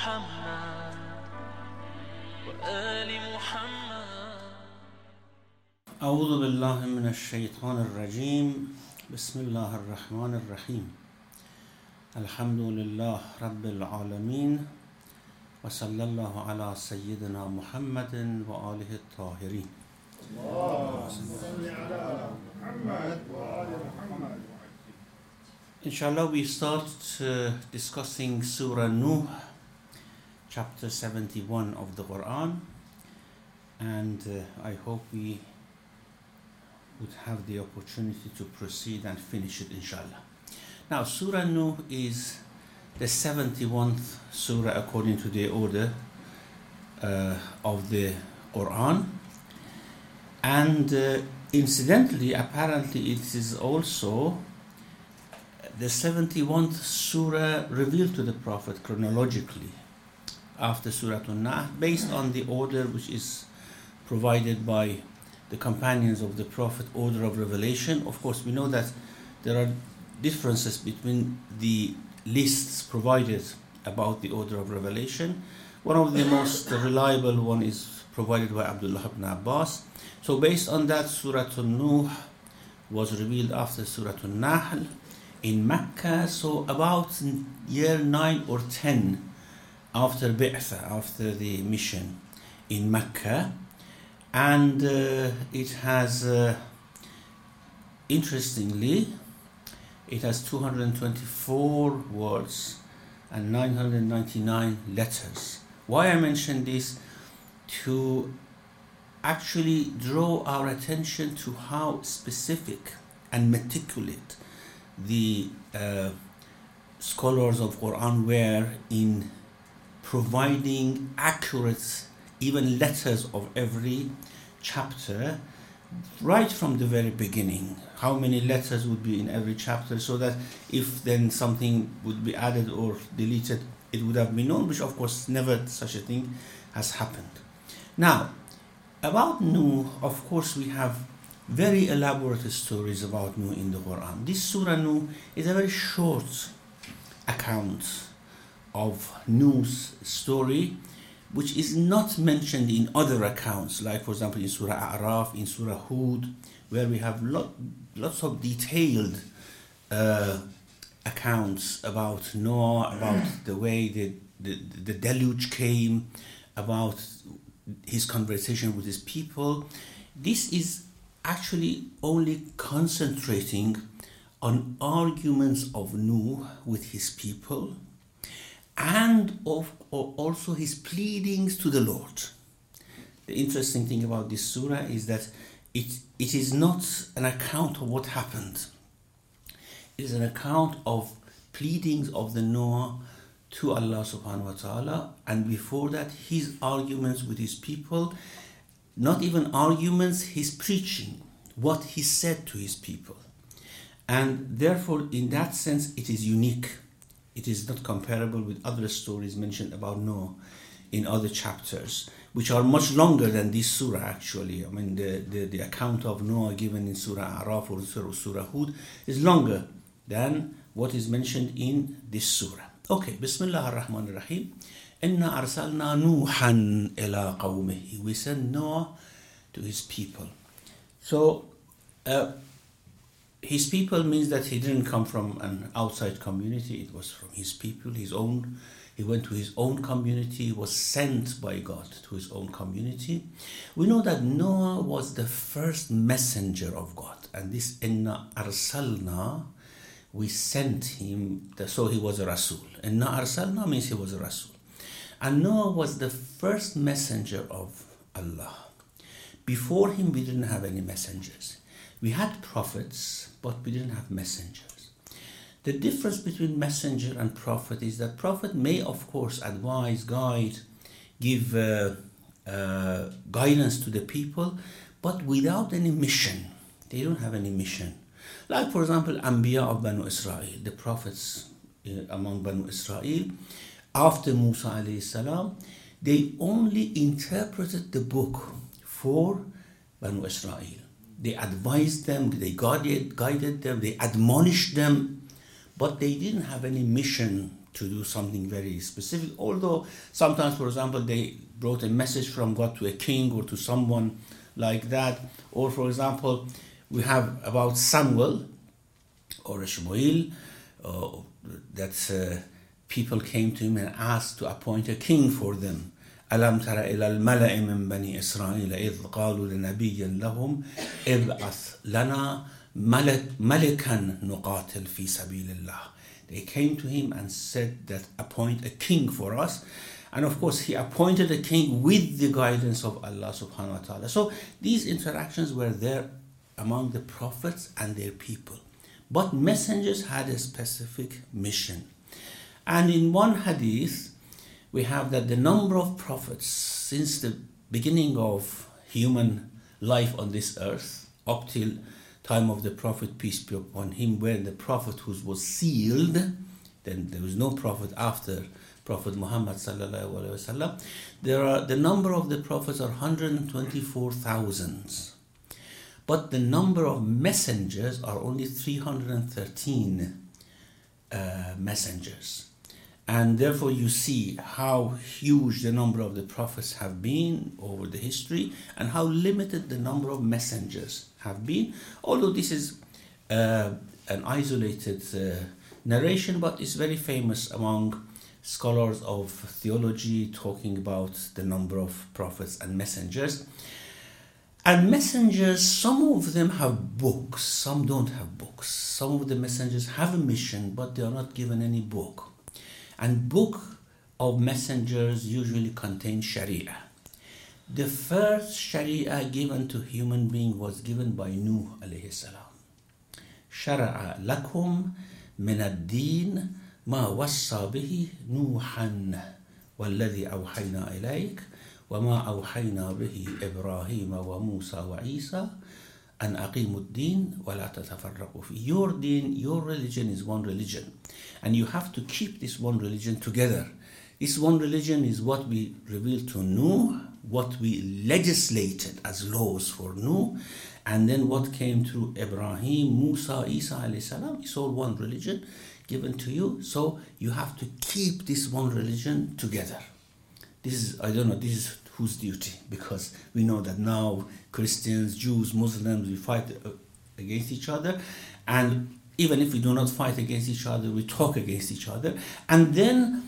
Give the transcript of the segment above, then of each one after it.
محمد وآل محمد. أعوذ بالله من الشيطان الرجيم. بسم الله الرحمن الرحيم. الحمد لله رب العالمين وصلى الله على سيدنا محمد وآله الطاهرين. Inshallah, we start discussing Surah Nuh, chapter 71 of the Quran, and I hope we would have the opportunity to proceed and finish it, inshallah. Now, Surah Nuh is the 71th surah according to the order of the Quran, and incidentally, apparently it is also the 71th surah revealed to the Prophet chronologically after Surah An-Nahl, based on the order which is provided by the companions of the Prophet, order of revelation. Of course, we know that there are differences between the lists provided about the order of revelation. One of the most reliable one is provided by Abdullah ibn Abbas. So based on that, Surah An-Nuh was revealed after Surah An-Nahl in Mecca, so about year 9 or 10 after Bi'tha, after the mission in Mecca. And it has, interestingly, it has 224 words and 999 letters. Why I mention this? To actually draw our attention to how specific and meticulous the scholars of Quran were in providing accurate even letters of every chapter right from the very beginning. How many letters would be in every chapter, so that if then something would be added or deleted, it would have been known, which of course never such a thing has happened. Now, about Nuh, of course we have very elaborate stories about Nuh in the Quran. This Surah Nuh is a very short account of Nuh's story, which is not mentioned in other accounts, like for example in Surah A'raf, in Surah Hud, where we have lots of detailed accounts about Noah, about the way the deluge came, about his conversation with his people. This is actually only concentrating on arguments of Nuh with his people, and also his pleadings to the Lord. The interesting thing about this surah is that it is not an account of what happened. It is an account of pleadings of the Noah to Allah subhanahu wa ta'ala, and before that his arguments with his people. Not even arguments, his preaching, what he said to his people. And therefore, in that sense, it is unique. It is not comparable with other stories mentioned about Noah in other chapters, which are much longer than this surah actually. I mean, the account of Noah given in Surah A'raf or Surah Hud is longer than what is mentioned in this surah. Okay, Bismillah ar-Rahman ar-Rahim. Inna arsalna Nuhan ila qawmihi. We sent Noah to his people. So, his people means that he didn't come from an outside community. It was from his people, his own. He went to his own community. He was sent by God to his own community. We know that Noah was the first messenger of God. And this Inna arsalna, we sent him, so he was a Rasul. Inna arsalna means he was a Rasul. And Noah was the first messenger of Allah. Before him, we didn't have any messengers. We had prophets, but we didn't have messengers. The difference between messenger and prophet is that prophet may, of course, advise, guide, give guidance to the people, but without any mission. They don't have any mission. Like, for example, Anbiya of Banu Israel, the prophets among Banu Israel, after Musa alayhi salam, they only interpreted the book for Banu Israel. They advised them, they guided them, they admonished them, but they didn't have any mission to do something very specific. Although sometimes, for example, they brought a message from God to a king or to someone like that. Or, for example, we have about Samuel or Shmuel, that people came to him and asked to appoint a king for them. ألم تر إلى الملأ من بني إسرائيل إذ قالوا لنبي لهم ابعث لنا ملكا نقاتل في سبيل الله. They came to him and said that appoint a king for us. And of course, he appointed a king with the guidance of Allah subhanahu wa ta'ala. So these interactions were there among the prophets and their people. But messengers had a specific mission. And in one hadith, we have that the number of prophets since the beginning of human life on this earth up till time of the Prophet, peace be upon him, where the prophethood was sealed, then there was no prophet after Prophet Muhammad sallallahu alaihi wasallam. The number of the prophets are 124,000, but the number of messengers are only 313 messengers. And therefore you see how huge the number of the prophets have been over the history and how limited the number of messengers have been. Although this is an isolated narration, but it's very famous among scholars of theology talking about the number of prophets and messengers. And messengers, some of them have books, some don't have books. Some of the messengers have a mission, but they are not given any book. And book of messengers usually contain Sharia. The first Sharia given to human being was given by Nuh alayhi salam. شرع لكم من الدين ما وصى به نوحا والذي أوحينا إليك وما أوحينا به إبراهيم وموسى وعيسى أن أقيموا الدين ولا تتفرقوا فيه. Your deen, your religion is one religion, and you have to keep this one religion together. This one religion is what we revealed to Nuh, what we legislated as laws for Nuh, and then what came through Ibrahim, Musa, Isa alayhi salam. It's all one religion given to you, so you have to keep this one religion together. This is, I don't know, this is whose duty, because we know that now Christians, Jews, Muslims, we fight against each other, and even if we do not fight against each other, we talk against each other. And then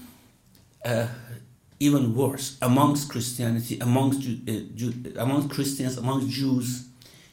even worse, amongst Christianity, amongst Christians, amongst Jews,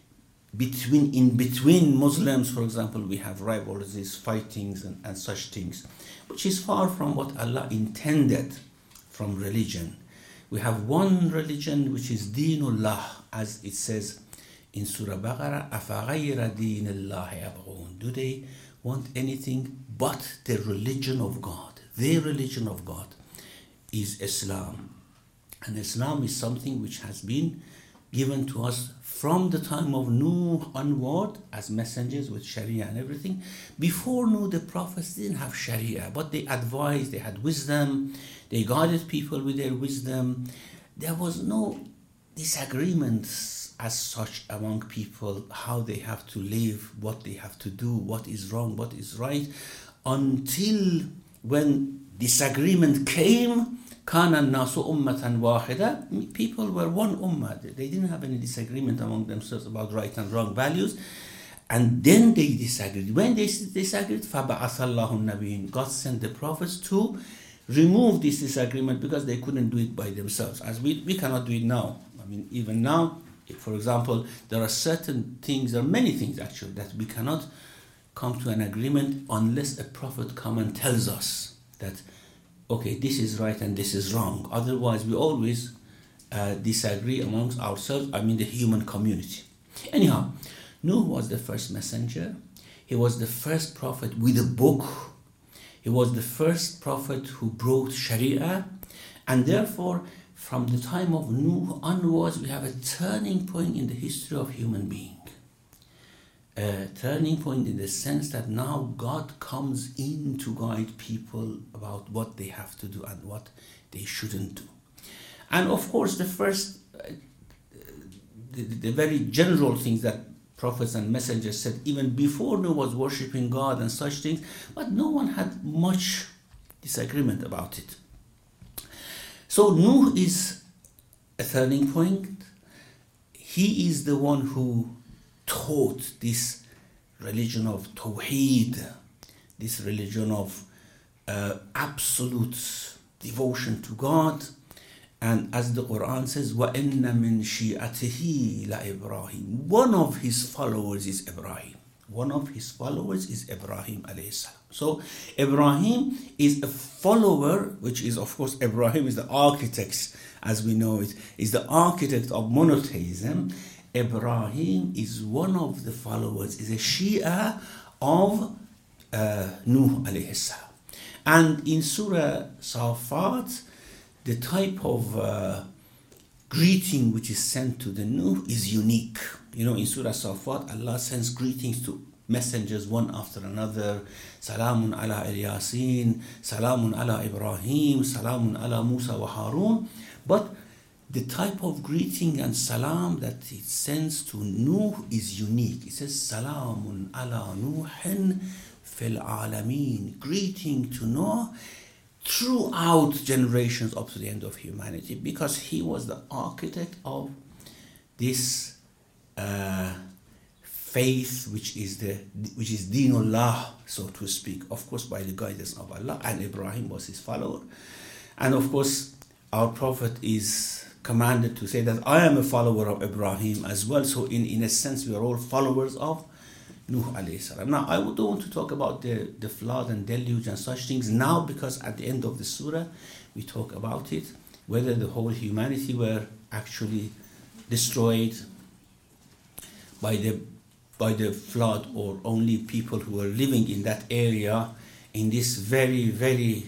in between Muslims, for example, we have rivalries, fightings, and such things, which is far from what Allah intended from religion. We have one religion, which is Deenullah, as it says in Surah Baqarah, أَفَغَيْرَ دِينِ اللَّهِ يَبْغُونَ. Do they want anything but the religion of God? Their religion of God is Islam. And Islam is something which has been given to us from the time of Nuh onward as messengers with Sharia and everything. Before Nuh, the prophets didn't have Sharia, but they advised, they had wisdom, they guided people with their wisdom. There was no disagreements as such among people, how they have to live, what they have to do, what is wrong, what is right, until when disagreement came. كان الناس أمة واحدة. People were one ummah. They didn't have any disagreement among themselves about right and wrong values. And then they disagreed. When they disagreed, فَبَعَثَ اللَّهُ النَّبِيِّينَ. God sent the prophets to remove this disagreement, because they couldn't do it by themselves, as we cannot do it now. I mean, even now, for example, there are certain things, there are many things actually, that we cannot come to an agreement unless a prophet comes and tells us that, okay, this is right and this is wrong. Otherwise, we always disagree amongst ourselves, I mean the human community. Anyhow, Nuh was the first messenger. He was the first prophet with a book. He was the first prophet who brought Sharia. And therefore, from the time of Nuh onwards, we have a turning point in the history of human being. A turning point in the sense that now God comes in to guide people about what they have to do and what they shouldn't do. And of course, the first, the very general things that prophets and messengers said even before Nuh was worshipping God and such things, but no one had much disagreement about it. So Nuh is a turning point. He is the one who taught this religion of Tawheed, this religion of absolute devotion to God. And as the Quran says, وَإِنَّ مِن شِيعَتِهِ لَإِبْرَاهِيمَ. One of his followers is Ibrahim. One of his followers is Ibrahim alayhi salam. So Ibrahim is a follower, which is, of course, Ibrahim is the architect, as we know it, is the architect of monotheism. Ibrahim is one of the followers, is a Shia of Nuh alayhi salam. And in Surah Safat, the type of greeting which is sent to the Nuh is unique. You know, in Surah Safat, Allah sends greetings to messengers one after another. Salamun ala Yasin, Salamun ala Ibrahim, Salamun ala Musa wa Harun. But the type of greeting and salam that it sends to Nuh is unique. It says, Salamun ala Nuhin fil alameen. Greeting to Noah throughout generations up to the end of humanity, because he was the architect of this faith which is Deenullah, so to speak, of course by the guidance of Allah, and Ibrahim was his follower. And of course our Prophet is commanded to say that I am a follower of Ibrahim as well. So in a sense we are all followers of Nuh alayhi salam. Now, I don't want to talk about the flood and deluge and such things now, because at the end of the surah we talk about it, whether the whole humanity were actually destroyed by the flood, or only people who were living in that area, in this very, very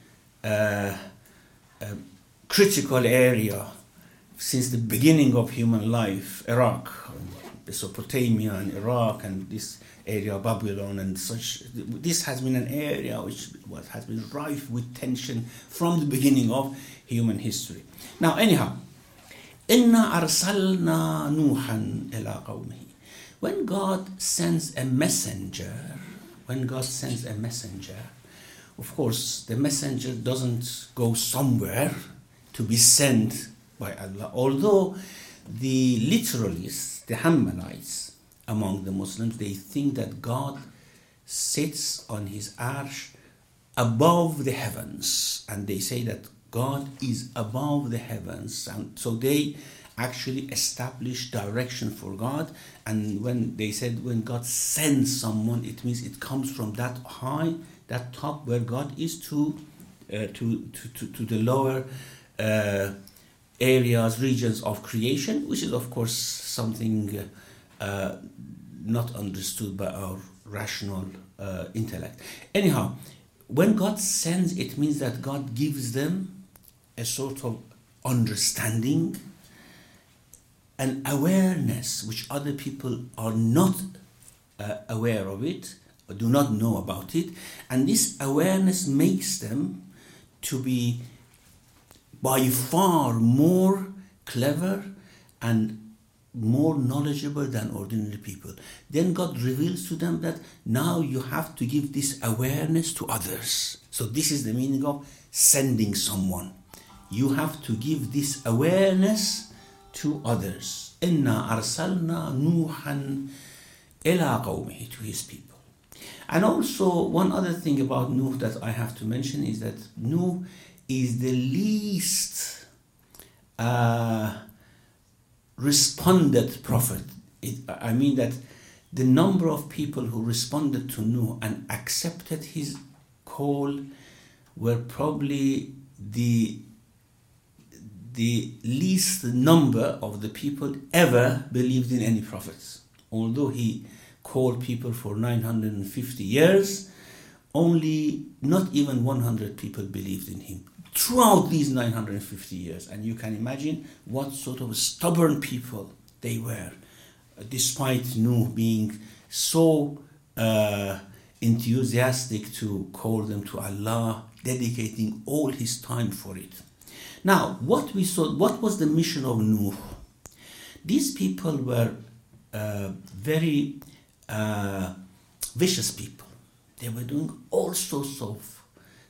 critical area since the beginning of human life, Iraq, Mesopotamia and Iraq and this area, Babylon and such. This has been an area which has been rife with tension from the beginning of human history. Now, anyhow, إِنَّا أَرْسَلْنَا نُوحًا إِلَىٰ قَوْمِهِ. When God sends a messenger, of course, the messenger doesn't go somewhere to be sent by Allah, although the literalists, the Hanbalites among the Muslims, they think that God sits on his arsh above the heavens, and they say that God is above the heavens, and so they actually establish direction for God. And when they said when God sends someone, it means it comes from that high, that top where God is to the lower areas, regions of creation, which is of course something not understood by our rational intellect. Anyhow, when God sends, it means that God gives them a sort of understanding, an awareness which other people are not aware of it, or do not know about it, and this awareness makes them to be by far more clever and more knowledgeable than ordinary people. Then God reveals to them that now you have to give this awareness to others. So this is the meaning of sending someone. You have to give this awareness to others. إِنَّا أَرْسَلْنَا نُوحًا إِلَىٰ قَوْمِهِ, to his people. And also one other thing about Nuh that I have to mention is that Nuh is the least responded prophet. I mean that the number of people who responded to Nuh and accepted his call were probably the least number of the people ever believed in any prophets. Although he called people for 950 years, only not even 100 people believed in him throughout these 950 years. And you can imagine what sort of stubborn people they were, despite Nuh being so enthusiastic to call them to Allah, dedicating all his time for it. Now, what was the mission of Nuh? These people were very vicious people. They were doing all sorts of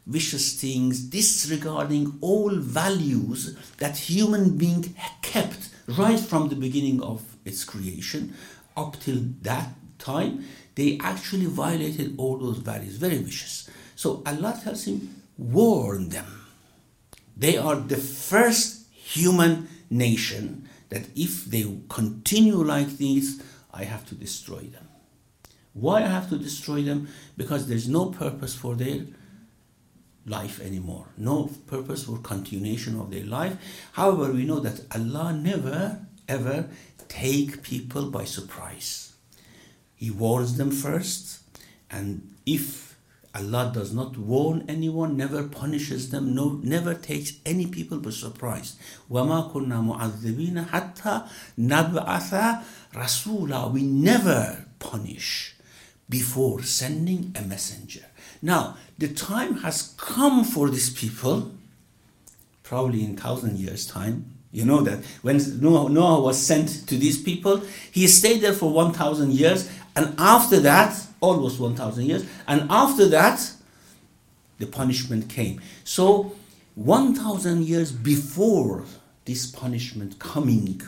vicious things, disregarding all values that human being kept right from the beginning of its creation up till that time. They actually violated all those values, very vicious. So Allah tells him, warn them. They are the first human nation that if they continue like this, I have to destroy them. Why I have to destroy them? Because there's no purpose for their life anymore. No purpose for continuation of their life. However, we know that Allah never ever take people by surprise. He warns them first, and if Allah does not warn anyone, never punishes them, never takes any people by surprise. وَمَا كُنَّا مُعَذِّبِينَ حَتَّى نَبْعَثَ رَسُولًا. We never punish before sending a messenger. Now, the time has come for these people, probably in 1,000 years' time. You know that when Noah was sent to these people, he stayed there for 1,000 years, and after that, almost 1,000 years, and after that, the punishment came. So, 1,000 years before this punishment coming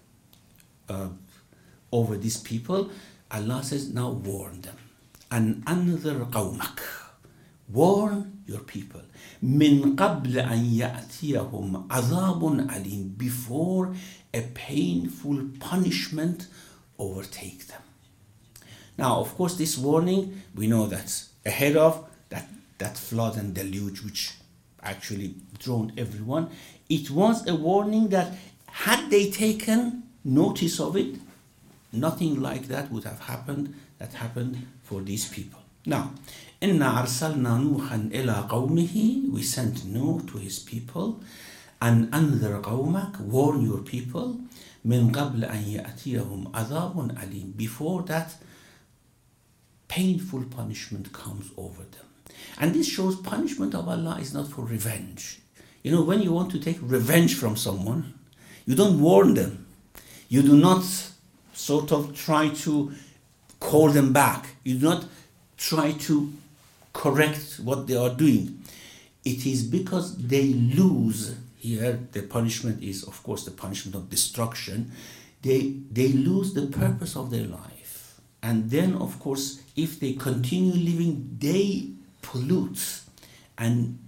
over these people, Allah says, now warn them. And another qawmak, warn your people. Min qabl an ya'tiyahum azabun alim, before a painful punishment overtake them. Now, of course, this warning, we know that's ahead of that flood and deluge which actually drowned everyone. It was a warning that had they taken notice of it, nothing like that would have happened that happened for these people. Now, إِنَّا أَرْسَلْنَا نُوحًا إِلَىٰ قَوْمِهِ, we sent Nuh to his people, and أَنذِرْ قَوْمَكَ, warn your people, مِنْ قَبْلَ أَنْ يَأْتِيَهُمْ عَذَابٌ أَلِيمٌ, before that painful punishment comes over them. And this shows punishment of Allah is not for revenge. You know, when you want to take revenge from someone, you don't warn them. You do not sort of try to call them back. You do not try to correct what they are doing. It is because they lose, here the punishment is of course the punishment of destruction, they lose the purpose of their life. And then of course if they continue living, they pollute and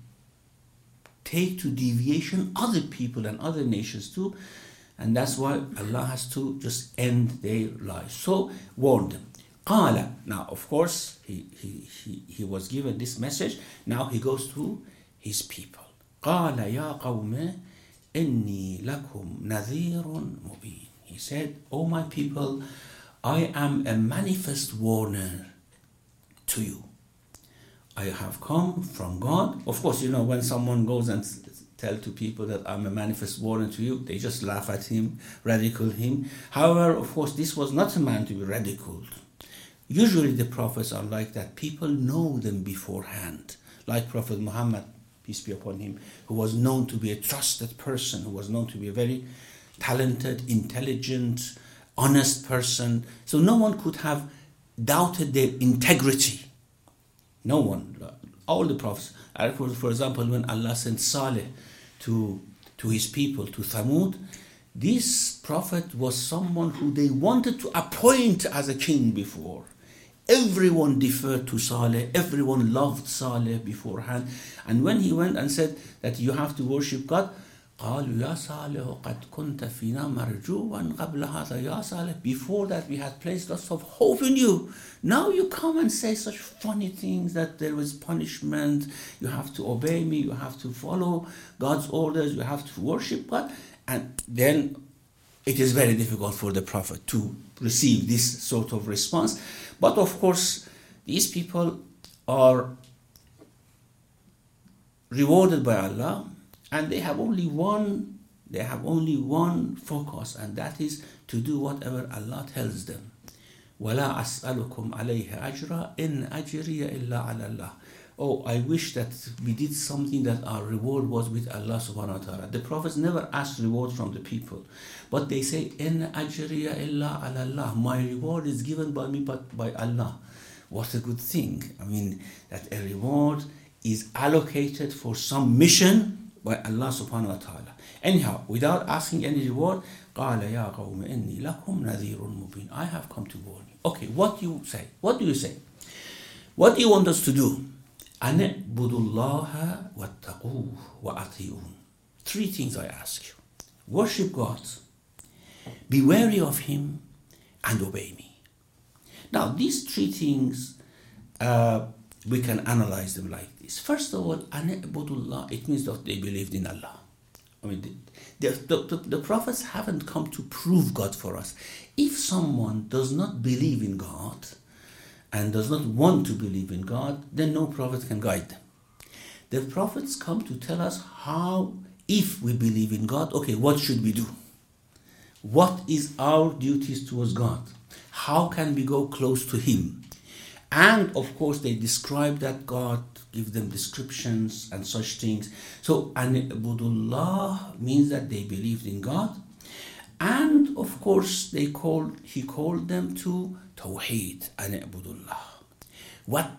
take to deviation other people and other nations too. And that's why Allah has to just end their lives. So warn them. Qala. Now, of course, he was given this message. Now he goes to his people. Qala ya qawme inni lakum nadhirun mubin. He said, "O my people, I am a manifest warner to you. I have come from God." Of course, you know, when someone goes and tell to people that I'm a manifest warner to you, they just laugh at him, ridicule him. However, of course, this was not a man to be ridiculed. Usually the prophets are like that. People know them beforehand. Like Prophet Muhammad, peace be upon him, who was known to be a trusted person, who was known to be a very talented, intelligent, honest person. So no one could have doubted their integrity. No one. All the prophets. For example, when Allah sent Saleh to his people, to Thamud, this prophet was someone who they wanted to appoint as a king before. Everyone deferred to Saleh, everyone loved Saleh beforehand. And when he went and said that you have to worship God, قالوا يا صالح قد كنت فينا مرجوا قبل هذا يا صالح. Before that we had placed lots of hope in you. Now you come and say such funny things that there was punishment, you have to obey me, you have to follow God's orders, you have to worship God. And then it is very difficult for the Prophet to receive this sort of response. But of course, these people are rewarded by Allah, and they have only one focus, and that is to do whatever Allah tells them. وَلَا أَسْأَلُكُمْ عَلَيْهِ أَجْرًا إِنْ أَجْرِيَ إِلَّا عَلَى اللَّهِ. Oh, I wish that we did something that our reward was with Allah subhanahu wa ta'ala. The prophets never asked reward from the people, but they say, إِنْ أَجْرِيَ إِلَّا عَلَى اللَّهِ. My reward is given by me but by Allah. What a good thing. I mean, that a reward is allocated for some mission by Allah subhanahu wa ta'ala. Anyhow, without asking any reward, قَالَ يَا قَوْمِ إِنِّي لَكُمْ نَذِيرٌ مُبِينٌ. I have come to warn you. Okay, what do you say? What do you say? What do you want us to do? أَنِ اعْبُدُوا اللَّهَ وَاتَّقُوهُ وَأَطِيعُونَ. Three things I ask you. Worship God, be wary of Him, and obey me. Now, these three things, we can analyze them like this. First of all, أَنِ اعْبُدُوا اللَّهَ, it means that they believed in Allah. I mean, the prophets haven't come to prove God for us. If someone does not believe in God and does not want to believe in God, then no prophet can guide them. The prophets come to tell us how, if we believe in God, okay, what should we do? What is our duties towards God? How can we go close to Him? And of course, they describe that God, give them descriptions and such things. So, أَنِ اعْبُدُوا اللَّهَ means that they believed in God. And of course, he called them to Tawheed, أَنِ اعْبُدُوا اللَّهَ.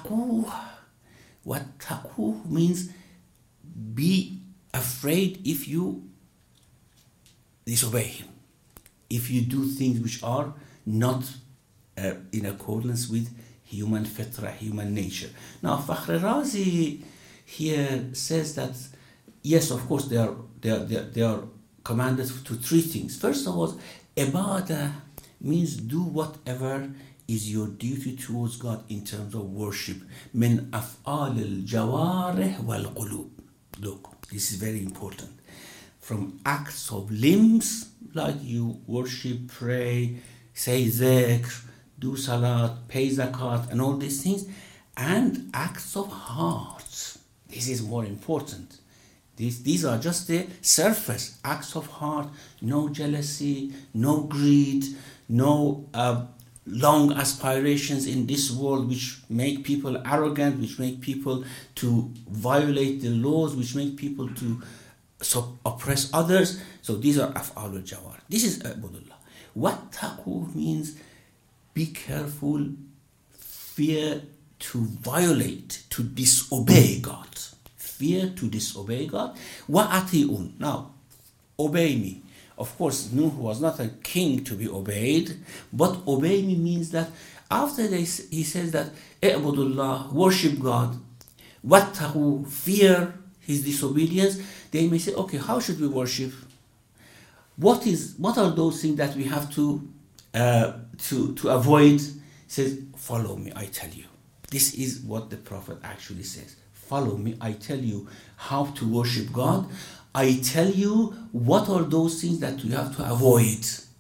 وَاتَّقُوهُ means be afraid if you disobey Him, if you do things which are not in accordance with human fitra, human nature. Now, Fakhr Razi here says that yes, of course, they are commanded to three things. First of all, ibadah means do whatever is your duty towards God in terms of worship. Min af'al al-jawarih wal-qulub. Look, this is very important. From acts of limbs, like you worship, pray, say zikr, do salat, pay zakat, and all these things, and acts of heart. This is more important. These are just the surface acts of heart. No jealousy, no greed, no long aspirations in this world which make people arrogant, which make people to violate the laws, which make people to oppress others. So these are af'al al-jawar. This is Abdullah. Wattaqu means be careful, fear to violate, to disobey God. Fear to disobey God. Wa'ati'un. Now, obey me. Of course, Nuh was not a king to be obeyed, but obey me means that after he says that I'budullah, worship God, wattaqu, fear His disobedience, they may say, okay, how should we worship? What are those things that we have to avoid? He says, follow me, I tell you. This is what the Prophet actually says. Follow me, I tell you how to worship God. I tell you what are those things that you have to avoid.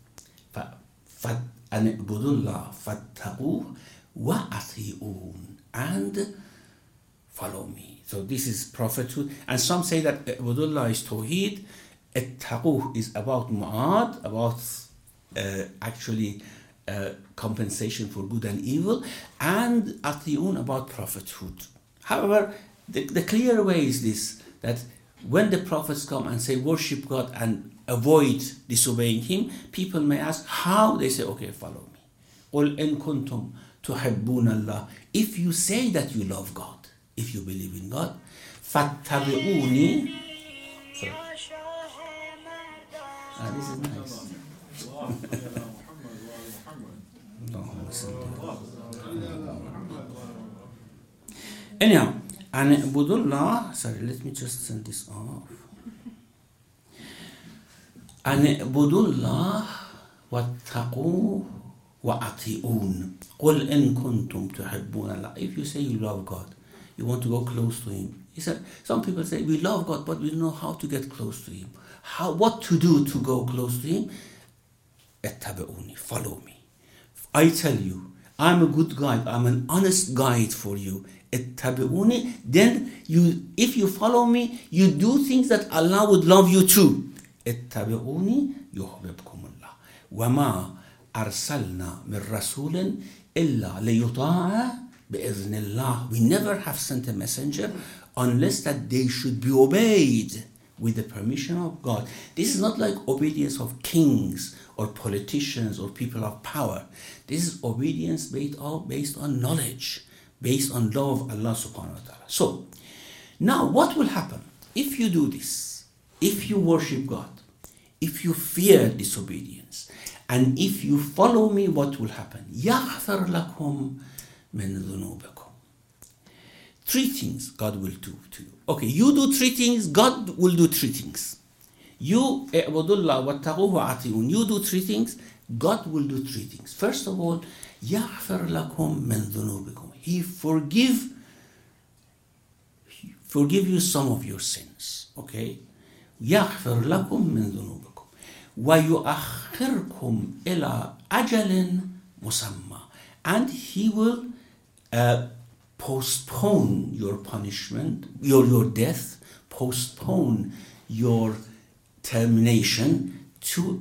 And follow me. So this is prophethood. And some say that Abdullah is Tawheed. At-taqu is about mu'ad, about compensation for good and evil, and ati'un about prophethood. However, the clear way is this, that when the prophets come and say worship God and avoid disobeying Him, people may ask how. They say, okay, follow me. قُلْ إِن كُنْتُمْ تُحِبُّونَ اللَّهِ. If you say that you love God, if you believe in God, فَاتَّبِعُونِي. This is nice. Anyhow, and Abdullah, sorry, let me just send this off. And Abdullah wattaqu wa ati'un. Qul in kuntum tuhibbuna Allah. If you say you love God, you want to go close to Him. He said, some people say we love God, but we don't know how to get close to Him. What to do to go close to Him? Ittabi'uni, follow me. I tell you, I'm a good guide. I'm an honest guide for you. Ittabi'uni. Then if you follow me, you do things that Allah would love you too. Ittabi'uni yuhbibkumullah. Wama arsalna min rasulin illa liyuta'a bi'iznillah. We never have sent a messenger unless that they should be obeyed with the permission of God. This is not like obedience of kings or politicians or people of power. This is obedience based on knowledge, based on law of Allah subhanahu wa ta'ala. So, now what will happen if you do this? If you worship God, if you fear disobedience, and if you follow me, what will happen? يَغْفِرْ لَكُمْ مِنْ ذُنُوبِكُمْ. Three things God will do to you. Okay, you do three things, God will do three things. You, اعبدوا واتقوه وأطيعون. You do three things, God will do three things. First of all, يَغْفِرْ لَكُمْ مِنْ ذُنُوبِكُمْ. He forgive you some of your sins. Okay? يَغْفِرْ لَكُمْ مِنْ ذُنُوبِكُمْ وَيُؤَخِّرْكُمْ إِلَىٰ أَجَلٍ مُسَمَّى. And He will postpone your punishment, your death, postpone your termination to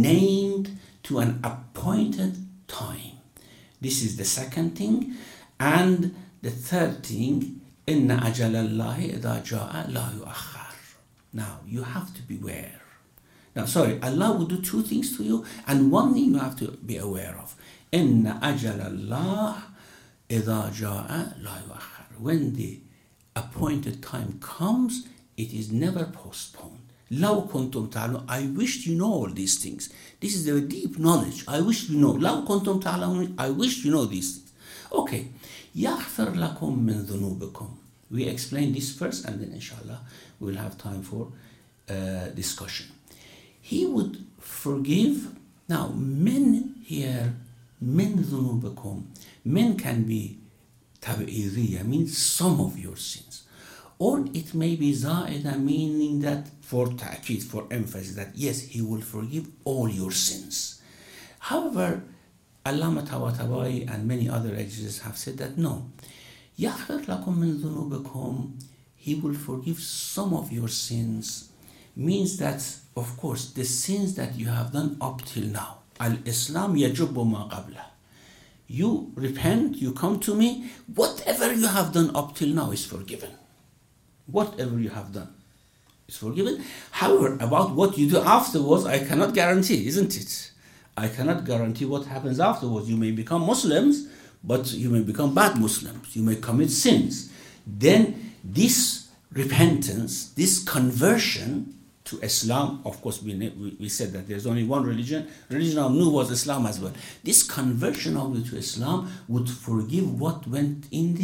an appointed time. This is the second thing. And the third thing, إِنَّ أَجَلَ اللَّهِ إِذَا جَاءَ لَا يُؤَخَّرُ. Now, you have to beware. Now, sorry, Allah will do two things to you, and one thing you have to be aware of. إِنَّ أَجَلَ اللَّهِ إِذَا جَاءَ لَا يُؤَخَّرُ. When the appointed time comes, it is never postponed. لَوْ كُنْتُمْ تَعْلَمُونَ. I wish you know all these things. This is a deep knowledge. I wish you know. لَوْ كُنْتُمْ تَعْلَمُونَ. I wish you know these things. Okay. يَغْفِرْ لَكُمْ مِنْ ذُنُوبِكُمْ. We explain this first, and then inshallah we will have time for discussion. He would forgive. Now, men here, min ذُنُوبِكُمْ. Men can be tabi'idiyya, means some of your sins. Or it may be za'ida, meaning that for ta'kid, for emphasis, that yes, He will forgive all your sins. However, Allama Tabatabai and many other exegetes have said that no. يَغْفِرْ لَكُمْ مِنْ ذُنُوبِكُمْ. He will forgive some of your sins. Means that, of course, the sins that you have done up till now. Al-Islam يَجُبُّ مَا قَبْلَهُ. You repent, you come to me, whatever you have done up till now is forgiven. Whatever you have done is forgiven. However, about what you do afterwards, I cannot guarantee, isn't it? I cannot guarantee what happens afterwards. You may become Muslims, but you may become bad Muslims. You may commit sins. Then this repentance, this conversion to Islam, of course we said that there's only one religion. Religion of Nuh was Islam as well. This conversion of you to Islam would forgive what went in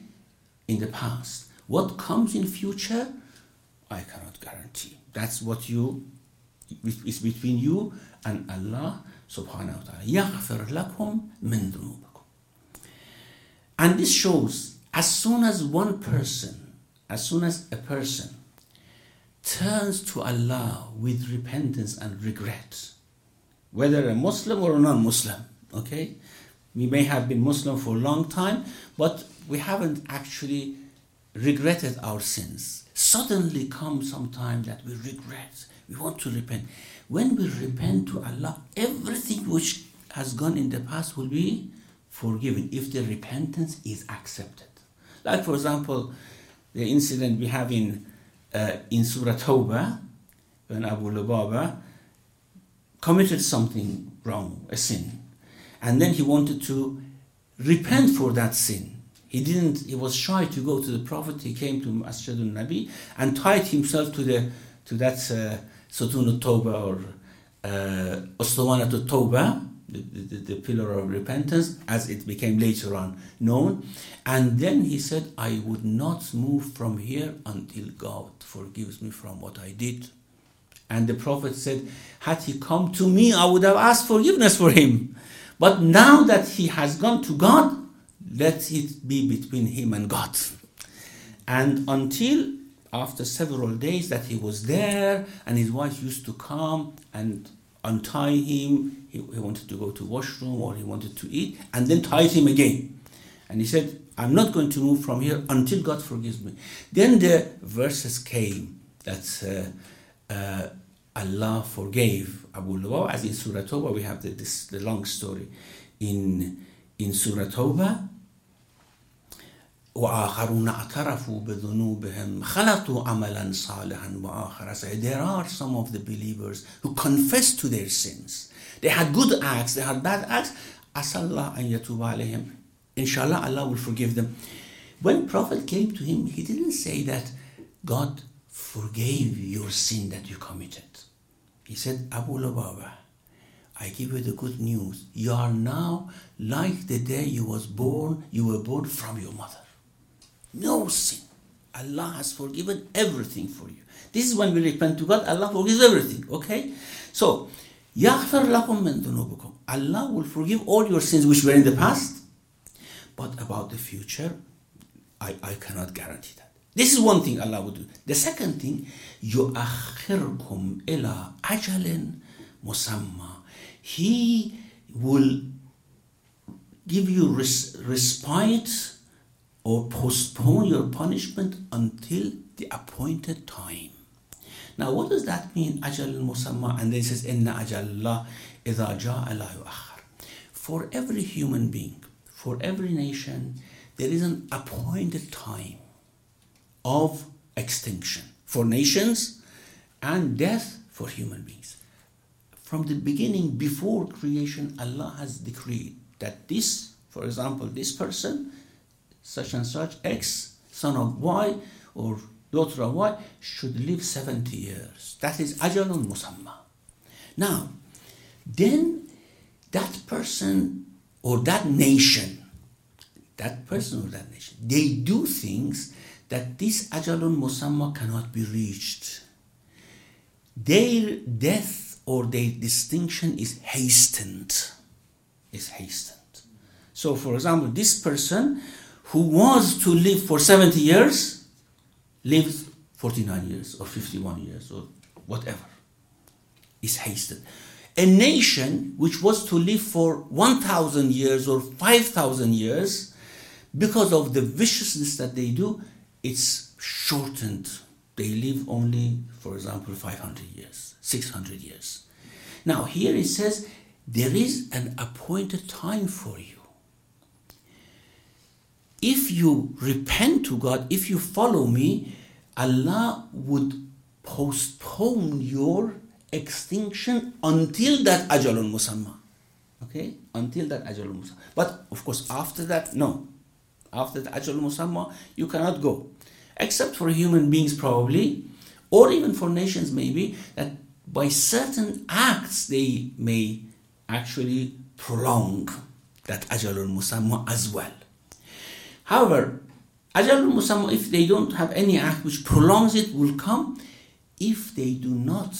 the past. What comes in future, I cannot guarantee. That's what it's between you and Allah subhanahu wa ta'ala. يَغْفِرْ لَكُمْ مِنْ ذُنُوبِكُمْ. And this shows, as soon as a person turns to Allah with repentance and regret, whether a Muslim or a non-Muslim, okay? We may have been Muslim for a long time, but we haven't actually regretted our sins. Suddenly comes some time that we regret, we want to repent. When we repent to Allah, everything which has gone in the past will be forgiven if the repentance is accepted. Like, for example, the incident we have in Surah Tawbah, when Abu Lubaba committed something wrong, a sin, and then he wanted to repent for that sin. He was shy to go to the Prophet. He came to Masjidun Nabi and tied himself to that Sutun al-Tawbah or Ustuwanat al-Tawbah, the pillar of repentance, as it became later on known. And then he said, I would not move from here until God forgives me from what I did. And the Prophet said, had he come to me, I would have asked forgiveness for him. But now that he has gone to God, let it be between him and God. And until after several days that he was there, and his wife used to come and untie him. He wanted to go to washroom or he wanted to eat, and then tied him again. And he said, I'm not going to move from here until God forgives me. Then the verses came that Allah forgave Abu Lubaba, as in Surah Tawbah. We have the long story in Surah Tawbah. وآخرون اعترفوا بذنوبهم خلطوا عملا صالحا وآخر. So there are some of the believers who confess to their sins. They had good acts, they had bad acts. عسى الله أن يتوب عليهم. inshallah, Allah will forgive them. When Prophet came to him, he didn't say that God forgave your sin that you committed. He said, Abu Lubaba, I give you the good news. You are now like the day you were born from your mother. No sin. Allah has forgiven everything for you. This is when we repent to God, Allah forgives everything, okay? So, يَغْفِرْ لَكُم مِّن ذُنُوبِكُم. Allah will forgive all your sins which were in the past, but about the future, I cannot guarantee that. This is one thing Allah will do. The second thing, يُؤَخِّرْكُمْ إِلَىٰ أَجَلٍ مُسَمَّى. He will give you respite or postpone your punishment until the appointed time. Now, what does that mean? Ajal musamma, and then it says, Inna ajallah idha ja'a la yu'akhkhar. For every human being, for every nation, there is an appointed time of extinction for nations and death for human beings. From the beginning, before creation, Allah has decreed that this, for example, this person, such and such, X, son of Y, or daughter of Y, should live 70 years. That is ajalun musamma. Now, then that person or that nation, they do things that this ajalun musamma cannot be reached. Their death or their distinction is hastened. So, for example, this person who was to live for 70 years, lives 49 years or 51 years or whatever. Is hastened. A nation which was to live for 1,000 years or 5,000 years, because of the viciousness that they do, it's shortened. They live only, for example, 500 years, 600 years. Now, here it says, there is an appointed time for you. If you repent to God, if you follow me, Allah would postpone your extinction until that ajalun musamma. Okay? Until that ajalun musamma. But, of course, after that, no. After the ajalun musamma, you cannot go. Except for human beings, probably, or even for nations, maybe, that by certain acts, they may actually prolong that ajalun musamma as well. However, ajalul musamma, if they don't have any act which prolongs it, will come if they do not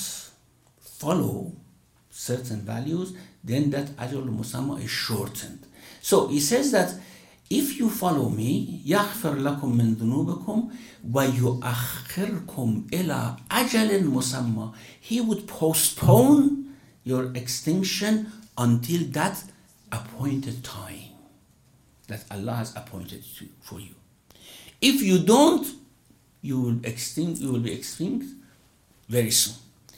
follow certain values, then that ajalul musamma is shortened. So he says that if you follow me, يَغْفِرْ لَكُم مِّن ذُنُوبِكُمْ وَيُؤَخِّرْكُمْ إِلَىٰ أَجَلٍ مُسَمَّى. He would postpone your extinction until that appointed time that Allah has appointed for you. If you don't, you will be extinct very soon.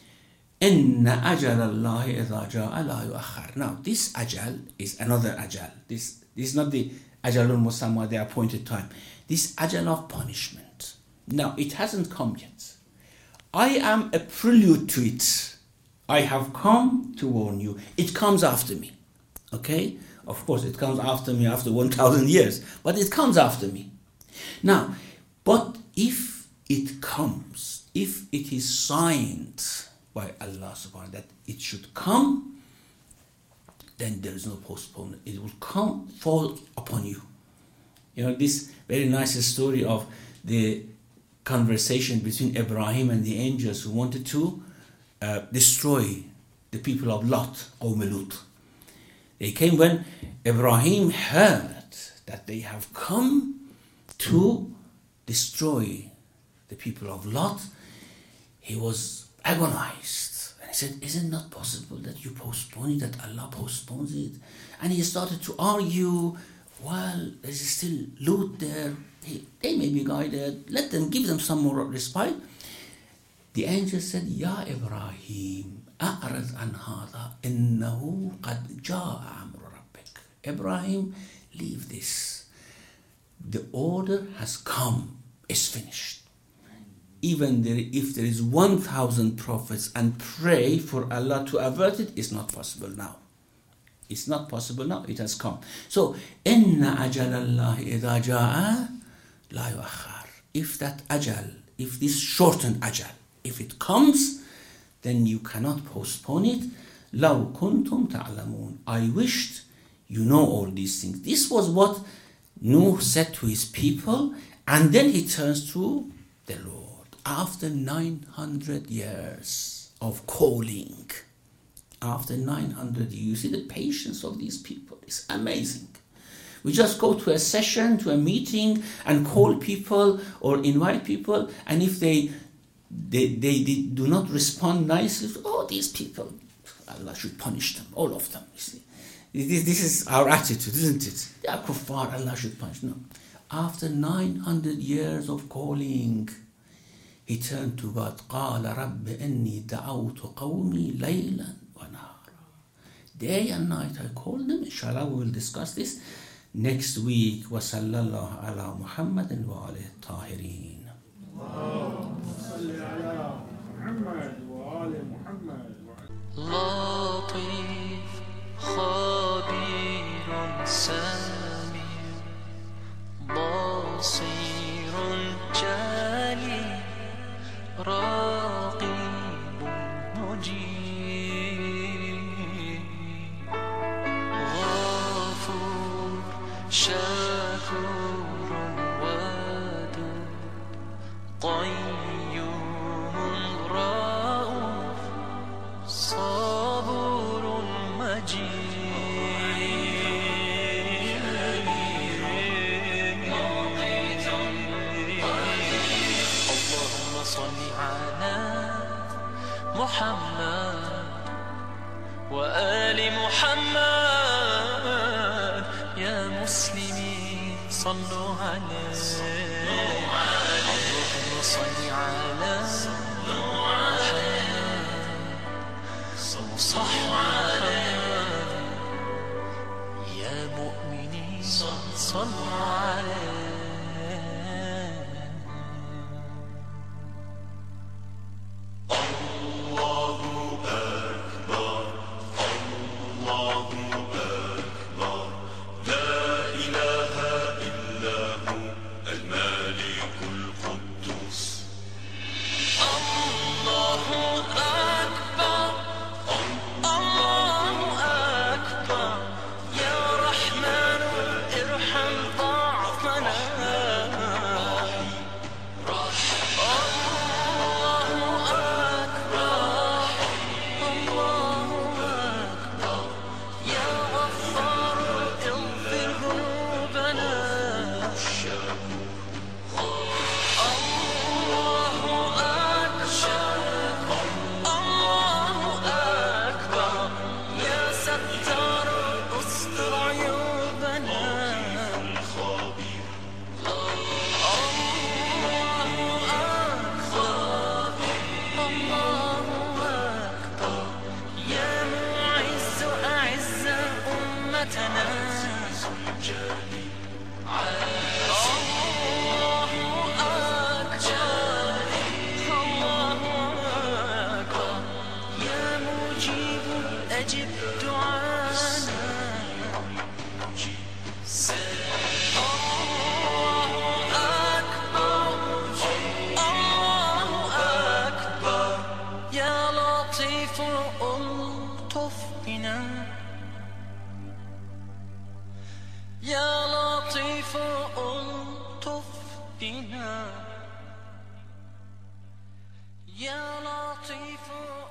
إِنَّ أَجَلَ اللَّهِ إِذَا جَاءَ لَا يُؤَخَّرْ. Now, this ajal is another ajal. This is not the ajalul musamma, the appointed time. This ajal of punishment. Now, it hasn't come yet. I am a prelude to it. I have come to warn you. It comes after me. Okay? Of course, it comes after me after 1,000 years, but it comes after me. Now, but if it comes, if it is signed by Allah subhanahu wa ta'ala that it should come, then there is no postponement. It will come, fall upon you. You know, this very nice story of the conversation between Ibrahim and the angels who wanted to destroy the people of Lot, Qawm Lut. They came when Ibrahim heard that they have come to destroy the people of Lot. He was agonized. And he said, is it not possible that you postpone it, that Allah postpones it? And he started to argue, well, there is still Lut there. They may be guided. Let them, give them some more respite. The angel said, Ya Ibrahim, أعرض عن هذا إنه قد جاء أمر ربك. Ibrahim, leave this. The order has come. It's finished. Even if there is 1,000 prophets and pray for Allah to avert it, it's not possible now. It's not possible now, it has come. So, إِنَّ أَجَلَ اللَّهِ إِذَا جَاءَ لَا يُؤَخَّرُ. If that ajal, if this shortened ajal, if it comes, then you cannot postpone it. لَوْ كُنْتُمْ تَعْلَمُونَ. I wished you know all these things. This was what Nuh said to his people, and then he turns to the Lord. After 900 years of calling, after 900 years, you see the patience of these people. It's amazing. We just go to a session, to a meeting, and call people or invite people, and if they do not respond nicely, oh, these people, Allah should punish them, all of them. You see, this is our attitude, isn't it? They are kuffar, Allah should punish them. After 900 years of calling, he turned to God. قال رب إني دعوت قومي ليلا ونهارا. Day and night I called them. Inshallah, we will discuss this next week. وصلى الله على محمد وآله الطاهرين. لطيف خبير سميع بصير جليل رقيب مجيب غفور شكور ودود قيوم رؤوف صبور مجيد اللهم صل على محمد وآل محمد يا مسلمين صلوا عليه اللهم صل على محمد يا مؤمنين صلوا عليه يا لطيف ألطف بنا يا لطيف